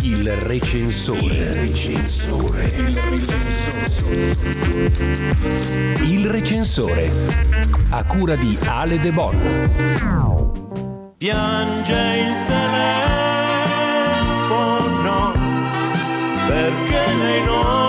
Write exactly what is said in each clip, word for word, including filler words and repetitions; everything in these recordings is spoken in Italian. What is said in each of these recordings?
Il recensore. Il recensore. Il recensore. Il recensore. A cura di Ale De Bon. Piange il telefono perché lei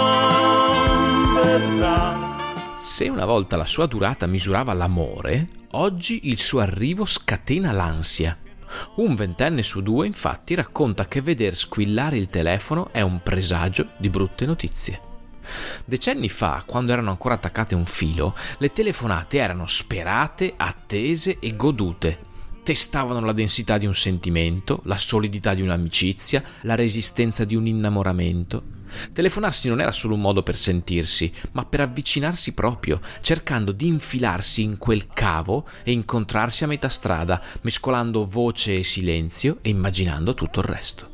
non verrà. Se una volta la sua durata misurava l'amore, oggi il suo arrivo scatena l'ansia. Un ventenne su due, infatti, racconta che veder squillare il telefono è un presagio di brutte notizie. Decenni fa, quando erano ancora attaccate a un filo, le telefonate erano sperate, attese e godute. Testavano la densità di un sentimento, la solidità di un'amicizia, la resistenza di un innamoramento. Telefonarsi non era solo un modo per sentirsi, ma per avvicinarsi proprio, cercando di infilarsi in quel cavo e incontrarsi a metà strada, mescolando voce e silenzio e immaginando tutto il resto.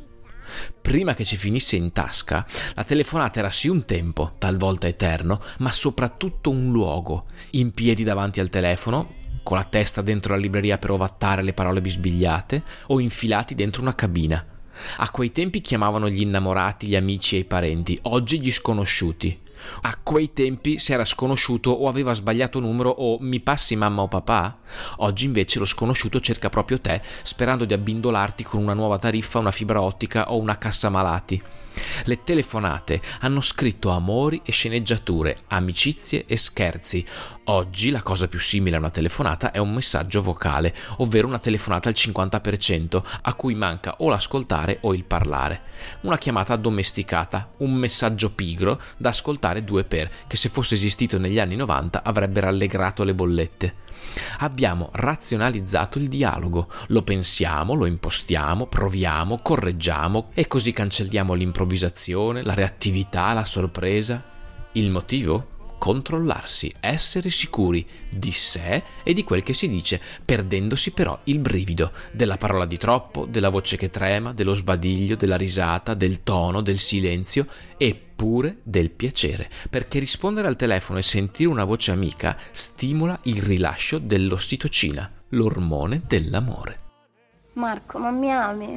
Prima che ci finisse in tasca, la telefonata era sì un tempo, talvolta eterno, ma soprattutto un luogo, in piedi davanti al telefono, con la testa dentro la libreria per ovattare le parole bisbigliate, o infilati dentro una cabina. A quei tempi chiamavano gli innamorati, gli amici e i parenti, oggi gli sconosciuti. A quei tempi se era sconosciuto o aveva sbagliato numero o mi passi mamma o papà? Oggi invece lo sconosciuto cerca proprio te, sperando di abbindolarti con una nuova tariffa, una fibra ottica o una cassa malati. Le telefonate hanno scritto amori e sceneggiature, amicizie e scherzi. Oggi la cosa più simile a una telefonata è un messaggio vocale, ovvero una telefonata al cinquanta per cento a cui manca o l'ascoltare o il parlare. Una chiamata addomesticata, un messaggio pigro da ascoltare due per, che se fosse esistito negli anni novanta avrebbe rallegrato le bollette. Abbiamo razionalizzato il dialogo, lo pensiamo, lo impostiamo, proviamo, correggiamo e così cancelliamo l'improvvisazione, la reattività, la sorpresa. Il motivo? Controllarsi, essere sicuri di sé e di quel che si dice, perdendosi però il brivido della parola di troppo, della voce che trema, dello sbadiglio, della risata, del tono, del silenzio e pure del piacere, perché rispondere al telefono e sentire una voce amica stimola il rilascio dell'ossitocina, l'ormone dell'amore. Marco, ma mi ami?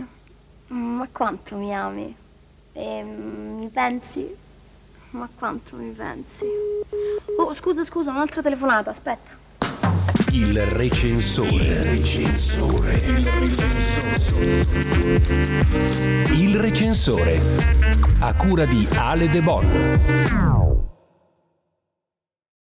Ma quanto mi ami? E mi pensi? Ma quanto mi pensi? Oh, scusa, scusa, un'altra telefonata, aspetta. Il recensore. Il recensore. Il recensore. Il recensore. A cura di Ale De Bon.